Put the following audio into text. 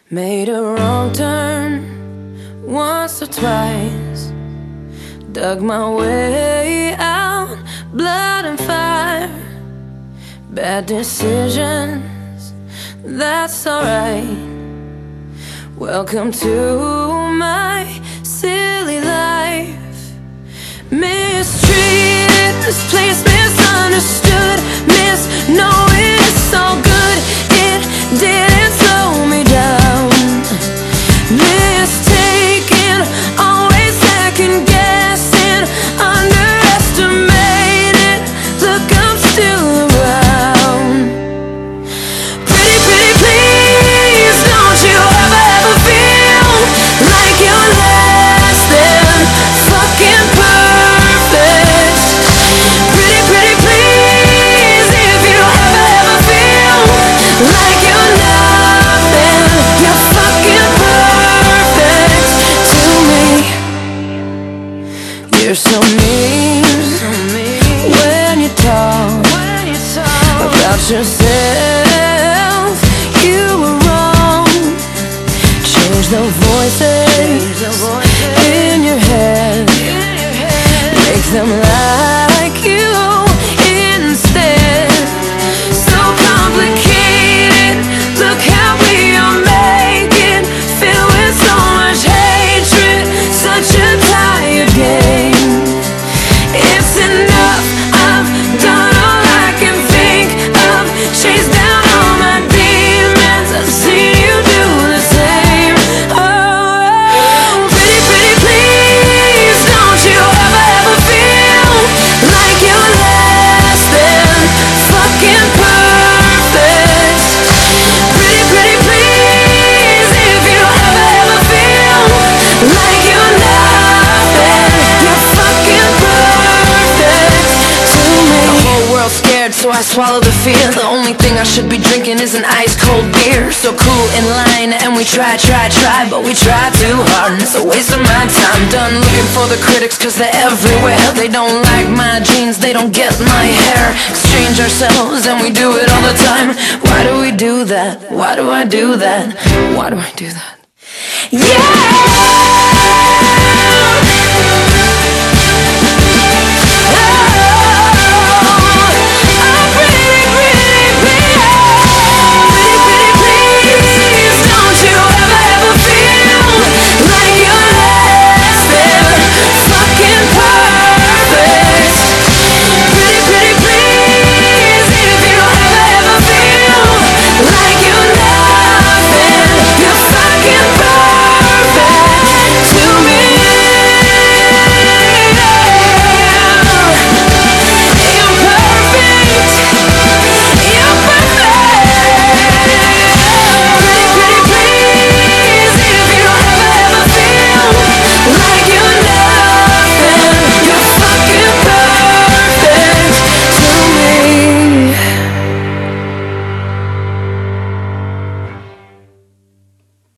Made a wrong turn once or twice, dug my way out, blood and fire. Bad decisions, that's alright. Welcome to my silly life. Mistreated, misplaced, misunderstood, knowing it's all good. It didn't slow me down. Mistaken, always second guessing, underestimated. Look, I'm still around. Pretty, pretty please, don't you ever feel like you're less than fucking perfect. Pretty, pretty please, if you ever feel like you're nothing, you're fucking perfect to me. You're so mean when you talk about yourself. You were wrong. Change the voices in your head, make them like you instead. So complicated, look how we are making, filled with so much hatred, such a tired game. It's enough, I've done all I can think of, chased down all my demons, I've seen you do the same. Oh, pretty, pretty please, don't you ever feel like you're less than fucking perfect. Pretty, pretty please, if you ever feel like you're nothing, you're fucking perfect to me. The whole world's scared, so I swallow the fear. The only thing I should be drinking is an ice cold beer. So cool in line, and we try, but we try too hard, and it's a waste of my time. Done looking for the critics, cause they're everywhere. They don't like my jeans, they don't get my hair. Exchange ourselves, and we do it all the time. Why do we do that? Why do I do that? Why do I do that? Yeah!